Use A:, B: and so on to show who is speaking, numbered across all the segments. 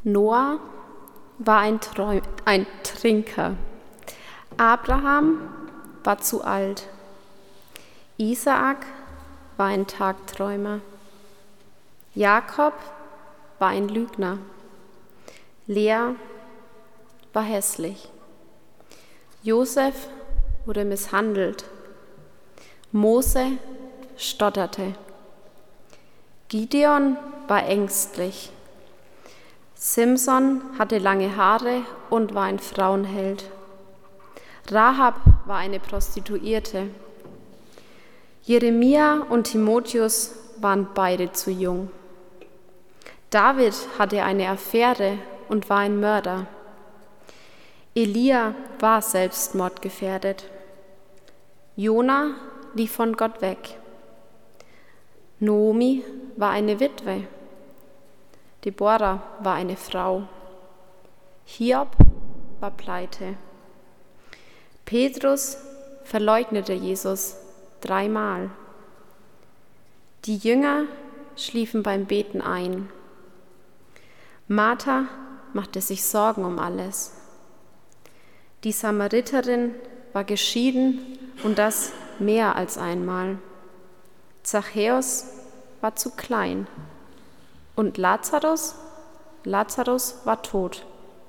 A: Noah war ein Trinker. Abraham war zu alt. Isaak war ein Tagträumer. Jakob war ein Lügner. Lea war hässlich. Josef wurde misshandelt. Mose stotterte. Gideon war ängstlich. Simson hatte lange Haare und war ein Frauenheld. Rahab war eine Prostituierte. Jeremia und Timotheus waren beide zu jung. David hatte eine Affäre und war ein Mörder. Elia war selbstmordgefährdet. Jona lief von Gott weg. Naomi war eine Witwe. Deborah war eine Frau. Hiob war pleite. Petrus verleugnete Jesus 3-mal. Die Jünger schliefen beim Beten ein. Martha machte sich Sorgen um alles. Die Samariterin war geschieden und das mehr als einmal. Zachäus war zu klein und Lazarus war tot.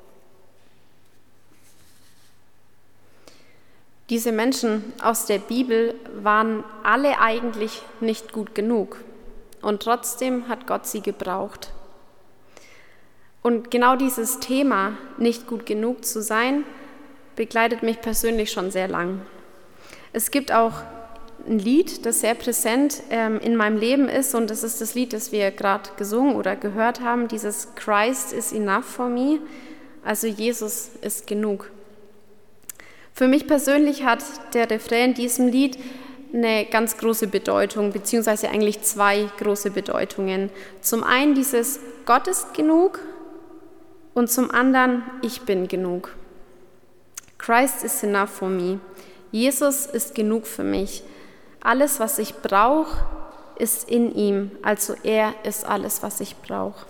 A: Diese Menschen aus der Bibel waren alle eigentlich nicht gut genug und trotzdem hat Gott sie gebraucht. Und genau dieses Thema, nicht gut genug zu sein, begleitet mich persönlich schon sehr lang. Es gibt auch ein Lied, das sehr präsent in meinem Leben ist und das ist das Lied, das wir gerade gesungen oder gehört haben, dieses Christ is enough for me, also Jesus ist genug. Für mich persönlich hat der Refrain in diesem Lied eine ganz große Bedeutung, beziehungsweise eigentlich 2 große Bedeutungen. Zum einen dieses Gott ist genug und zum anderen ich bin genug. Christ is enough for me. Jesus ist genug für mich. Alles, was ich brauche, ist in ihm. Also er ist alles, was ich brauche.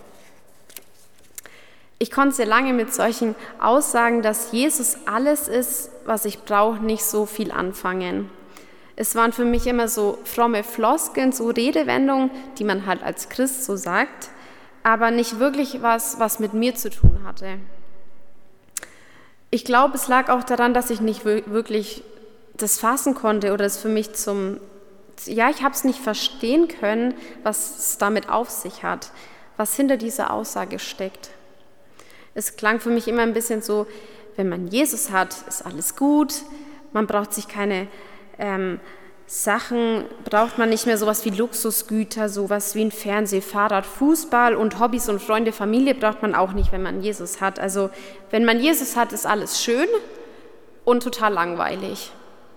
A: Ich konnte sehr lange mit solchen Aussagen, dass Jesus alles ist, was ich brauche, nicht so viel anfangen. Es waren für mich immer so fromme Floskeln, so Redewendungen, die man halt als Christ so sagt, aber nicht wirklich was mit mir zu tun hatte. Ich glaube, es lag auch daran, dass ich nicht wirklich das fassen konnte oder es für mich ich habe es nicht verstehen können, was es damit auf sich hat, was hinter dieser Aussage steckt. Es klang für mich immer ein bisschen so, wenn man Jesus hat, ist alles gut, man braucht sich keine Sachen, braucht man nicht mehr sowas wie Luxusgüter, sowas wie ein Fernseh, Fahrrad, Fußball und Hobbys und Freunde, Familie braucht man auch nicht, wenn man Jesus hat. Also wenn man Jesus hat, ist alles schön und total langweilig.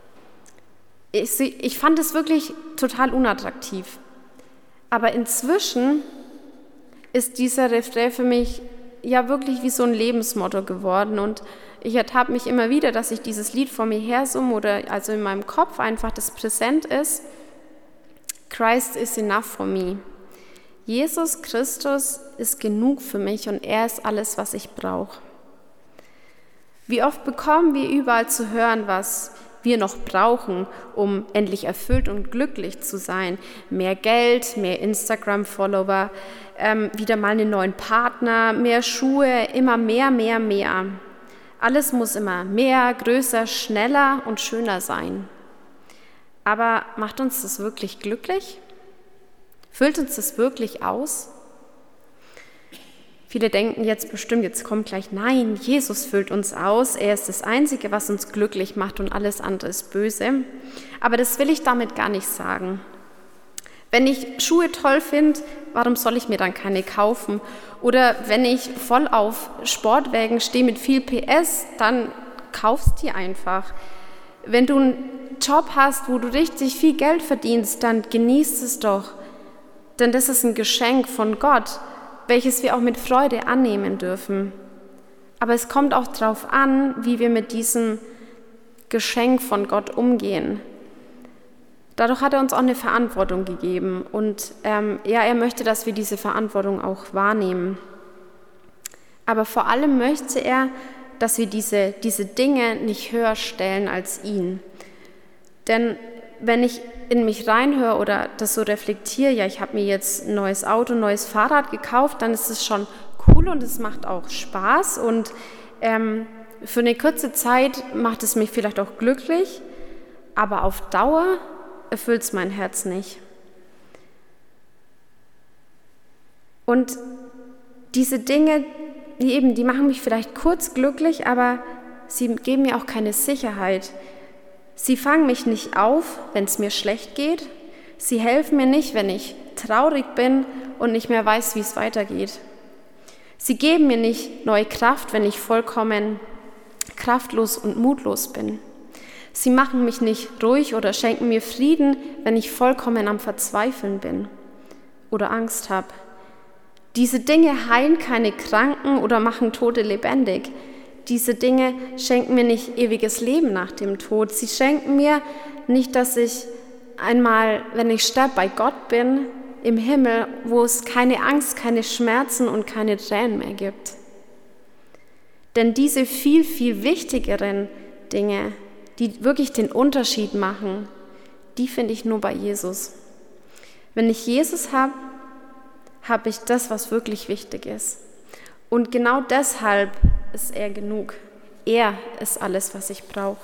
A: Ich fand es wirklich total unattraktiv. Aber inzwischen ist dieser Refrain für mich ja wirklich wie so ein Lebensmotto geworden und ich ertappe mich immer wieder, dass ich dieses Lied vor mir her summe oder also in meinem Kopf einfach das präsent ist. Christ is enough for me. Jesus Christus ist genug für mich und er ist alles, was ich brauche. Wie oft bekommen wir überall zu hören, was wir noch brauchen, um endlich erfüllt und glücklich zu sein. Mehr Geld, mehr Instagram-Follower, wieder mal einen neuen Partner, mehr Schuhe, immer mehr. Alles muss immer mehr, größer, schneller und schöner sein. Aber macht uns das wirklich glücklich? Füllt uns das wirklich aus? Viele denken jetzt bestimmt, jetzt kommt gleich, nein, Jesus füllt uns aus, er ist das Einzige, was uns glücklich macht und alles andere ist böse. Aber das will ich damit gar nicht sagen. Wenn ich Schuhe toll finde, warum soll ich mir dann keine kaufen? Oder wenn ich voll auf Sportwägen stehe mit viel PS, dann kaufst die einfach. Wenn du einen Job hast, wo du richtig viel Geld verdienst, dann genießt es doch. Denn das ist ein Geschenk von Gott, welches wir auch mit Freude annehmen dürfen. Aber es kommt auch darauf an, wie wir mit diesem Geschenk von Gott umgehen. Dadurch hat er uns auch eine Verantwortung gegeben und er möchte, dass wir diese Verantwortung auch wahrnehmen. Aber vor allem möchte er, dass wir diese Dinge nicht höher stellen als ihn. Denn wenn ich in mich reinhöre oder das so reflektiere, ja, ich habe mir jetzt ein neues Auto, ein neues Fahrrad gekauft, dann ist es schon cool und es macht auch Spaß und für eine kurze Zeit macht es mich vielleicht auch glücklich, aber auf Dauer erfüllt es mein Herz nicht. Und diese Dinge, die machen mich vielleicht kurz glücklich, aber sie geben mir auch keine Sicherheit. Sie fangen mich nicht auf, wenn es mir schlecht geht. Sie helfen mir nicht, wenn ich traurig bin und nicht mehr weiß, wie es weitergeht. Sie geben mir nicht neue Kraft, wenn ich vollkommen kraftlos und mutlos bin. Sie machen mich nicht ruhig oder schenken mir Frieden, wenn ich vollkommen am Verzweifeln bin oder Angst habe. Diese Dinge heilen keine Kranken oder machen Tote lebendig. Diese Dinge schenken mir nicht ewiges Leben nach dem Tod. Sie schenken mir nicht, dass ich einmal, wenn ich sterbe, bei Gott bin, im Himmel, wo es keine Angst, keine Schmerzen und keine Tränen mehr gibt. Denn diese viel, viel wichtigeren Dinge, die wirklich den Unterschied machen, die finde ich nur bei Jesus. Wenn ich Jesus habe, habe ich das, was wirklich wichtig ist. Und genau deshalb ist er genug. Er ist alles, was ich brauche.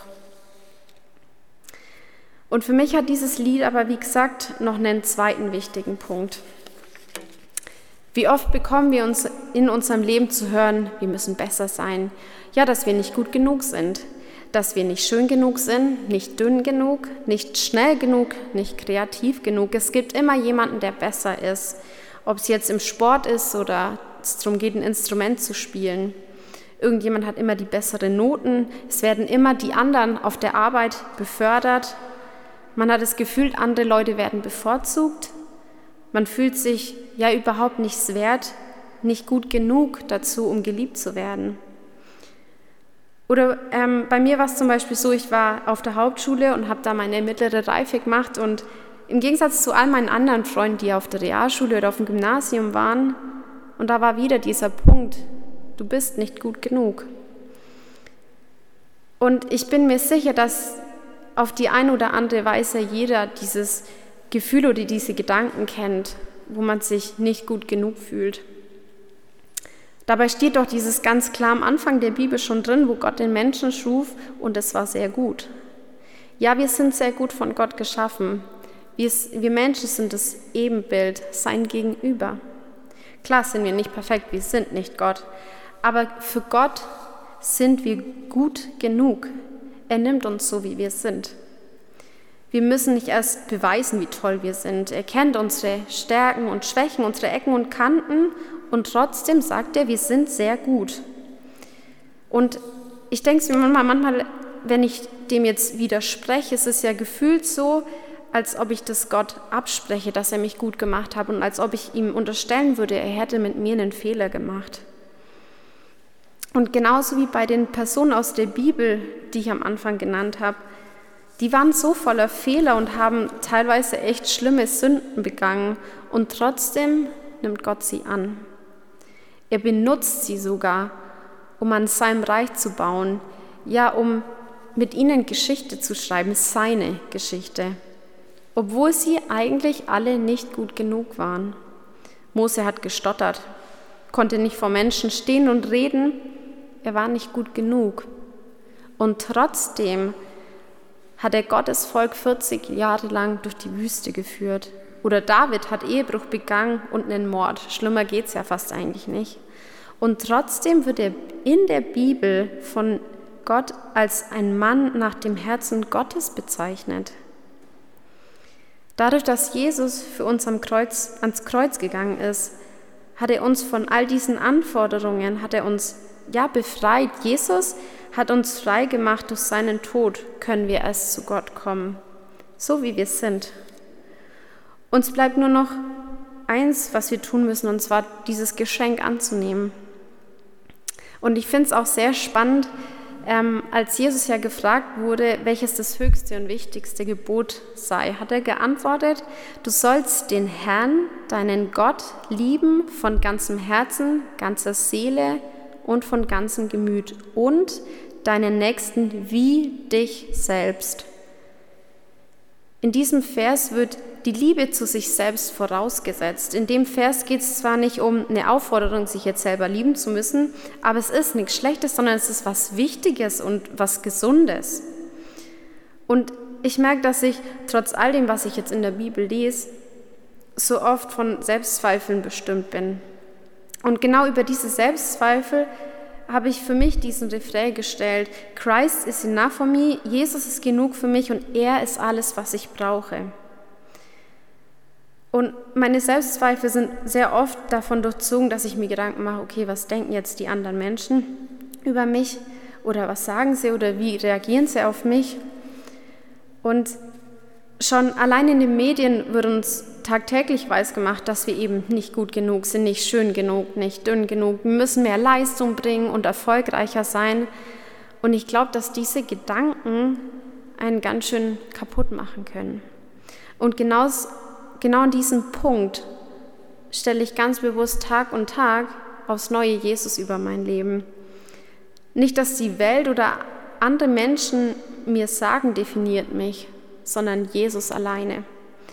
A: Und für mich hat dieses Lied aber, wie gesagt, noch einen zweiten wichtigen Punkt. Wie oft bekommen wir uns in unserem Leben zu hören, wir müssen besser sein. Ja, dass wir nicht gut genug sind, dass wir nicht schön genug sind, nicht dünn genug, nicht schnell genug, nicht kreativ genug. Es gibt immer jemanden, der besser ist. Ob es jetzt im Sport ist oder es darum geht, ein Instrument zu spielen. Irgendjemand hat immer die besseren Noten. Es werden immer die anderen auf der Arbeit befördert. Man hat das Gefühl, andere Leute werden bevorzugt. Man fühlt sich ja überhaupt nichts wert, nicht gut genug dazu, um geliebt zu werden. Oder bei mir war es zum Beispiel so, ich war auf der Hauptschule und habe da meine mittlere Reife gemacht und im Gegensatz zu all meinen anderen Freunden, die auf der Realschule oder auf dem Gymnasium waren, und da war wieder dieser Punkt, du bist nicht gut genug. Und ich bin mir sicher, dass auf die eine oder andere Weise jeder dieses Gefühl oder diese Gedanken kennt, wo man sich nicht gut genug fühlt. Dabei steht doch dieses ganz klar am Anfang der Bibel schon drin, wo Gott den Menschen schuf und es war sehr gut. Ja, wir sind sehr gut von Gott geschaffen. Wir Menschen sind das Ebenbild, sein Gegenüber. Klar sind wir nicht perfekt, wir sind nicht Gott, aber für Gott sind wir gut genug. Er nimmt uns so, wie wir sind. Wir müssen nicht erst beweisen, wie toll wir sind. Er kennt unsere Stärken und Schwächen, unsere Ecken und Kanten und trotzdem sagt er, wir sind sehr gut. Und ich denke mir manchmal, wenn ich dem jetzt widerspreche, ist es ja gefühlt so, als ob ich das Gott abspreche, dass er mich gut gemacht hat und als ob ich ihm unterstellen würde, er hätte mit mir einen Fehler gemacht. Und genauso wie bei den Personen aus der Bibel, die ich am Anfang genannt habe, die waren so voller Fehler und haben teilweise echt schlimme Sünden begangen und trotzdem nimmt Gott sie an. Er benutzt sie sogar, um an seinem Reich zu bauen, ja, um mit ihnen Geschichte zu schreiben, seine Geschichte. Obwohl sie eigentlich alle nicht gut genug waren. Mose hat gestottert, konnte nicht vor Menschen stehen und reden, er war nicht gut genug. Und trotzdem hat er Gottes Volk 40 Jahre lang durch die Wüste geführt. Oder David hat Ehebruch begangen und einen Mord. Schlimmer geht es ja fast eigentlich nicht. Und trotzdem wird er in der Bibel von Gott als ein Mann nach dem Herzen Gottes bezeichnet. Dadurch, dass Jesus für uns ans Kreuz gegangen ist, hat er uns von all diesen Anforderungen, hat er uns befreit. Jesus hat uns frei gemacht. Durch seinen Tod können wir erst zu Gott kommen, so wie wir sind. Uns bleibt nur noch eins, was wir tun müssen, und zwar dieses Geschenk anzunehmen. Und ich finde es auch sehr spannend, als Jesus ja gefragt wurde, welches das höchste und wichtigste Gebot sei, hat er geantwortet, du sollst den Herrn, deinen Gott, lieben von ganzem Herzen, ganzer Seele und von ganzem Gemüt und deinen Nächsten wie dich selbst. In diesem Vers wird die Liebe zu sich selbst vorausgesetzt. In dem Vers geht es zwar nicht um eine Aufforderung, sich jetzt selber lieben zu müssen, aber es ist nichts Schlechtes, sondern es ist was Wichtiges und was Gesundes. Und ich merke, dass ich trotz all dem, was ich jetzt in der Bibel lese, so oft von Selbstzweifeln bestimmt bin. Und genau über diese Selbstzweifel habe ich für mich diesen Refrain gestellt: Christ is enough for me, Jesus ist genug für mich und er ist alles, was ich brauche. Und meine Selbstzweifel sind sehr oft davon durchzogen, dass ich mir Gedanken mache, okay, was denken jetzt die anderen Menschen über mich oder was sagen sie oder wie reagieren sie auf mich? Und schon allein in den Medien wird uns tagtäglich weisgemacht, dass wir eben nicht gut genug sind, nicht schön genug, nicht dünn genug. Wir müssen mehr Leistung bringen und erfolgreicher sein. Und ich glaube, dass diese Gedanken einen ganz schön kaputt machen können. Und genau an diesem Punkt stelle ich ganz bewusst Tag und Tag aufs neue Jesus über mein Leben. Nicht, dass die Welt oder andere Menschen mir sagen, definiert mich, sondern Jesus alleine.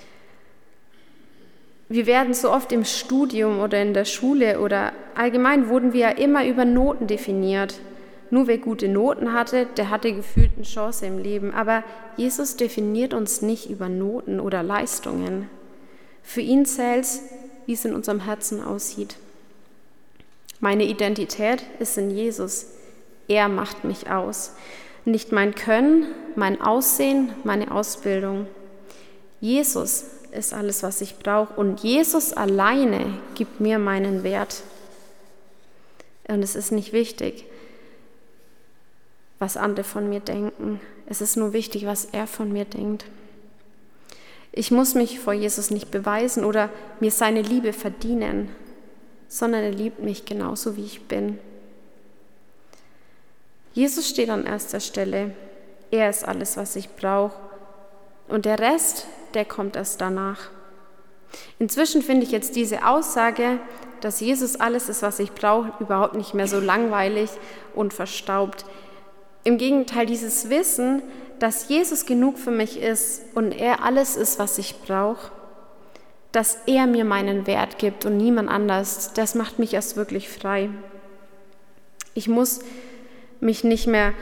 A: Wir werden so oft im Studium oder in der Schule oder allgemein wurden wir ja immer über Noten definiert. Nur wer gute Noten hatte, der hatte gefühlt eine Chance im Leben. Aber Jesus definiert uns nicht über Noten oder Leistungen. Für ihn zählt es, wie es in unserem Herzen aussieht. Meine Identität ist in Jesus. Er macht mich aus. Nicht mein Können, mein Aussehen, meine Ausbildung. Jesus ist alles, was ich brauche. Und Jesus alleine gibt mir meinen Wert. Und es ist nicht wichtig, was andere von mir denken. Es ist nur wichtig, was er von mir denkt. Ich muss mich vor Jesus nicht beweisen oder mir seine Liebe verdienen, sondern er liebt mich genauso, wie ich bin. Jesus steht an erster Stelle. Er ist alles, was ich brauche. Und der Rest, der kommt erst danach. Inzwischen finde ich jetzt diese Aussage, dass Jesus alles ist, was ich brauche, überhaupt nicht mehr so langweilig und verstaubt. Im Gegenteil, dieses Wissen, dass Jesus genug für mich ist und er alles ist, was ich brauche, dass er mir meinen Wert gibt und niemand anders, das macht mich erst wirklich frei. Ich muss mich nicht mehr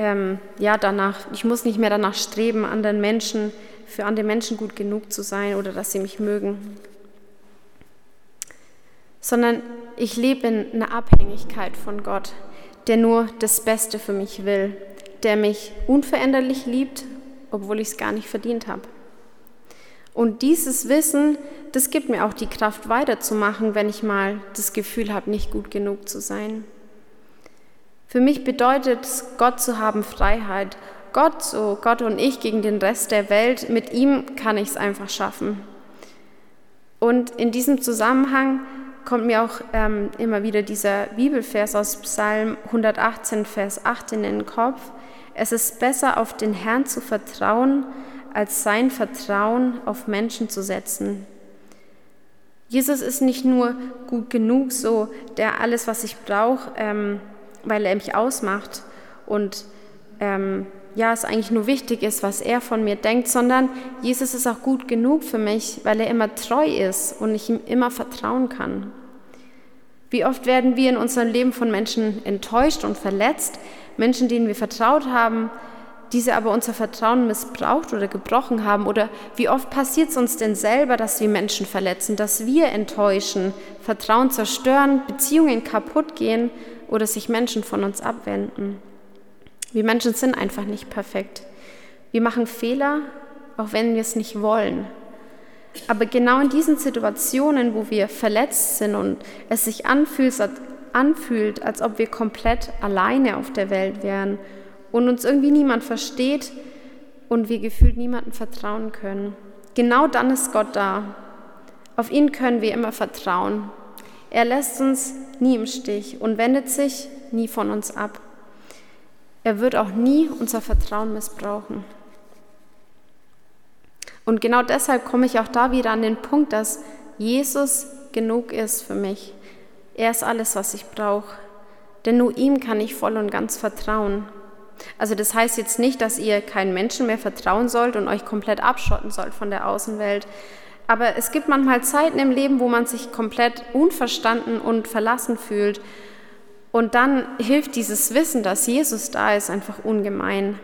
A: danach streben, für andere Menschen gut genug zu sein oder dass sie mich mögen, sondern ich lebe in einer Abhängigkeit von Gott, der nur das Beste für mich will, der mich unveränderlich liebt, obwohl ich es gar nicht verdient habe. Und dieses Wissen, das gibt mir auch die Kraft, weiterzumachen, wenn ich mal das Gefühl habe, nicht gut genug zu sein. Für mich bedeutet es, Gott zu haben, Freiheit. Gott und ich gegen den Rest der Welt, mit ihm kann ich es einfach schaffen. Und in diesem Zusammenhang kommt mir auch immer wieder dieser Bibelvers aus Psalm 118, Vers 8 in den Kopf. Es ist besser, auf den Herrn zu vertrauen, als sein Vertrauen auf Menschen zu setzen. Jesus ist nicht nur gut genug, so der alles, was ich brauche, weil er mich ausmacht und es eigentlich nur wichtig ist, was er von mir denkt, sondern Jesus ist auch gut genug für mich, weil er immer treu ist und ich ihm immer vertrauen kann. Wie oft werden wir in unserem Leben von Menschen enttäuscht und verletzt, Menschen, denen wir vertraut haben, diese aber unser Vertrauen missbraucht oder gebrochen haben? Oder wie oft passiert es uns denn selber, dass wir Menschen verletzen, dass wir enttäuschen, Vertrauen zerstören, Beziehungen kaputt gehen oder sich Menschen von uns abwenden? Wir Menschen sind einfach nicht perfekt. Wir machen Fehler, auch wenn wir es nicht wollen. Aber genau in diesen Situationen, wo wir verletzt sind und es sich anfühlt, als ob wir komplett alleine auf der Welt wären und uns irgendwie niemand versteht und wir gefühlt niemandem vertrauen können, genau dann ist Gott da. Auf ihn können wir immer vertrauen. Er lässt uns nie im Stich und wendet sich nie von uns ab. Er wird auch nie unser Vertrauen missbrauchen. Und genau deshalb komme ich auch da wieder an den Punkt, dass Jesus genug ist für mich. Er ist alles, was ich brauche. denn nur ihm kann ich voll und ganz vertrauen. Also das heißt jetzt nicht, dass ihr keinen Menschen mehr vertrauen sollt und euch komplett abschotten sollt von der Außenwelt. Aber es gibt manchmal Zeiten im Leben, wo man sich komplett unverstanden und verlassen fühlt. Und dann hilft dieses Wissen, dass Jesus da ist, einfach ungemein.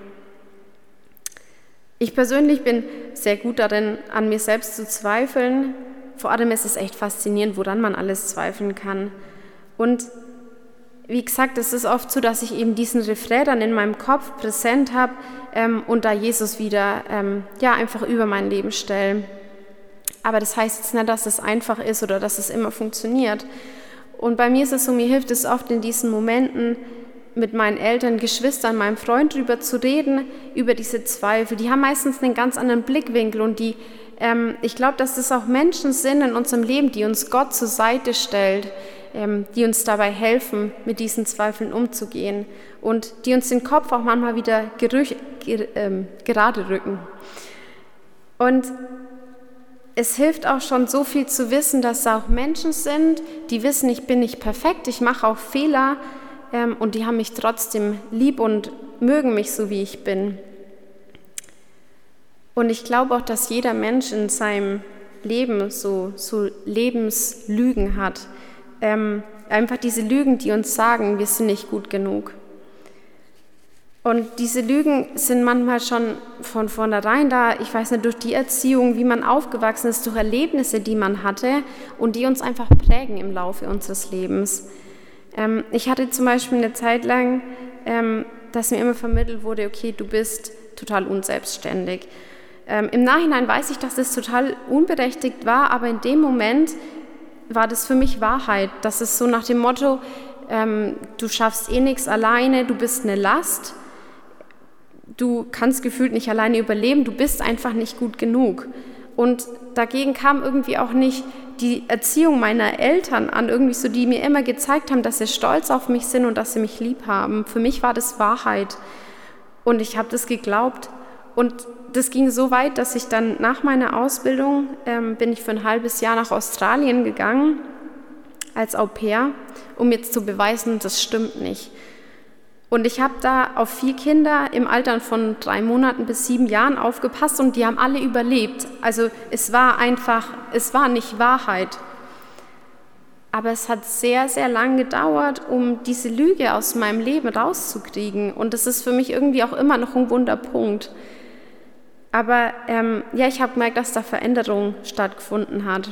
A: Ich persönlich bin sehr gut darin, an mir selbst zu zweifeln. Vor allem ist es echt faszinierend, woran man alles zweifeln kann. Und wie gesagt, es ist oft so, dass ich eben diesen Refrain dann in meinem Kopf präsent habe und da Jesus wieder einfach über mein Leben stelle. Aber das heißt jetzt nicht, dass es einfach ist oder dass es immer funktioniert. Und bei mir ist es so, mir hilft es oft in diesen Momenten, mit meinen Eltern, Geschwistern, meinem Freund drüber zu reden, über diese Zweifel. Die haben meistens einen ganz anderen Blickwinkel und ich glaube, dass das auch Menschen sind in unserem Leben, die uns Gott zur Seite stellt, die uns dabei helfen, mit diesen Zweifeln umzugehen und die uns den Kopf auch manchmal wieder gerade rücken. Und es hilft auch schon so viel zu wissen, dass da auch Menschen sind, die wissen, ich bin nicht perfekt, ich mache auch Fehler und die haben mich trotzdem lieb und mögen mich so, wie ich bin. Und ich glaube auch, dass jeder Mensch in seinem Leben so Lebenslügen hat. Einfach diese Lügen, die uns sagen, wir sind nicht gut genug. Und diese Lügen sind manchmal schon von vornherein da, ich weiß nicht, durch die Erziehung, wie man aufgewachsen ist, durch Erlebnisse, die man hatte und die uns einfach prägen im Laufe unseres Lebens. Ich hatte zum Beispiel eine Zeit lang, dass mir immer vermittelt wurde, okay, du bist total unselbstständig. Im Nachhinein weiß ich, dass das total unberechtigt war, aber in dem Moment war das für mich Wahrheit. Das ist so nach dem Motto, du schaffst eh nichts alleine, du bist eine Last, du kannst gefühlt nicht alleine überleben, du bist einfach nicht gut genug. Und dagegen kam irgendwie auch nicht die Erziehung meiner Eltern an, irgendwie so, die mir immer gezeigt haben, dass sie stolz auf mich sind und dass sie mich lieb haben. Für mich war das Wahrheit und ich habe das geglaubt. Und das ging so weit, dass ich dann nach meiner Ausbildung bin ich für ein halbes Jahr nach Australien gegangen als Au-pair, um jetzt zu beweisen, das stimmt nicht. Und ich habe da auf 4 Kinder im Alter von 3 Monaten bis 7 Jahren aufgepasst und die haben alle überlebt. Also es war nicht Wahrheit. Aber es hat sehr, sehr lang gedauert, um diese Lüge aus meinem Leben rauszukriegen. Und das ist für mich irgendwie auch immer noch ein Wunderpunkt. Aber ich habe gemerkt, dass da Veränderung stattgefunden hat.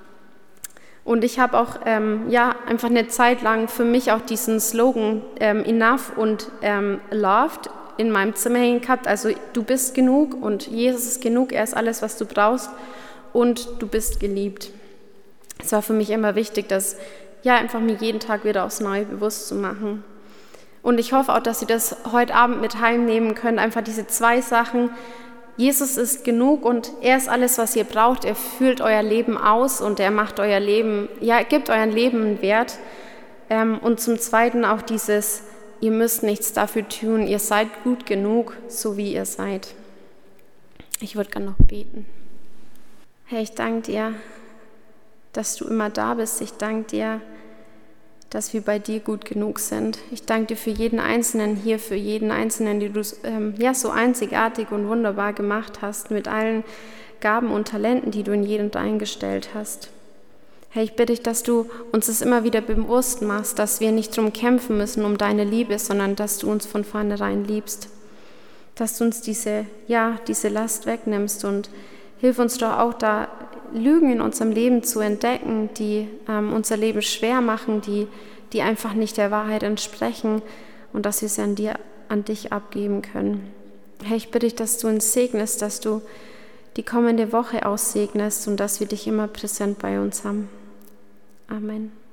A: Und ich habe auch einfach eine Zeit lang für mich auch diesen Slogan Enough und Loved in meinem Zimmer hängen gehabt. Also du bist genug und Jesus ist genug, er ist alles, was du brauchst und du bist geliebt. Es war für mich immer wichtig, das einfach mir jeden Tag wieder aufs Neue bewusst zu machen. Und ich hoffe auch, dass ihr das heute Abend mit heimnehmen könnt, einfach diese 2 Sachen. Jesus ist genug und er ist alles, was ihr braucht. Er füllt euer Leben aus und er macht euer Leben, gibt eurem Leben einen Wert. Und zum Zweiten auch dieses, ihr müsst nichts dafür tun, ihr seid gut genug, so wie ihr seid. Ich würde gerne noch beten. Herr, ich danke dir, dass du immer da bist. Ich danke dir, dass wir bei dir gut genug sind. Ich danke dir für jeden Einzelnen hier, für jeden Einzelnen, den du so einzigartig und wunderbar gemacht hast, mit allen Gaben und Talenten, die du in jeden reingestellt hast. Herr, ich bitte dich, dass du uns das immer wieder bewusst machst, dass wir nicht drum kämpfen müssen um deine Liebe, sondern dass du uns von vornherein liebst. Dass du uns diese Last wegnimmst und hilf uns doch auch da, Lügen in unserem Leben zu entdecken, die unser Leben schwer machen, die einfach nicht der Wahrheit entsprechen und dass wir sie an dich abgeben können. Herr, ich bitte dich, dass du uns segnest, dass du die kommende Woche aussegnest und dass wir dich immer präsent bei uns haben. Amen.